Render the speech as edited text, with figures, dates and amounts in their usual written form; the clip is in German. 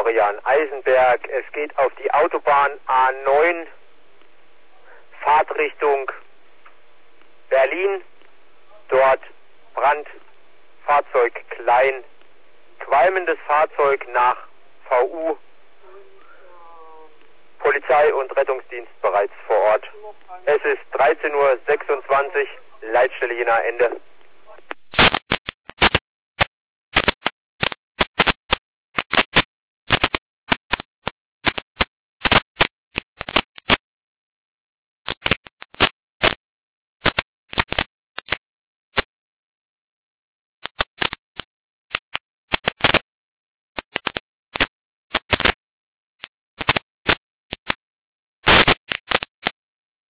Florian Eisenberg. Es geht auf die Autobahn A9, Fahrtrichtung Berlin. Dort Brand, Fahrzeug klein, qualmendes Fahrzeug nach VU. Polizei und Rettungsdienst bereits vor Ort. Es ist 13:26 Uhr, Leitstelle Jena, Ende.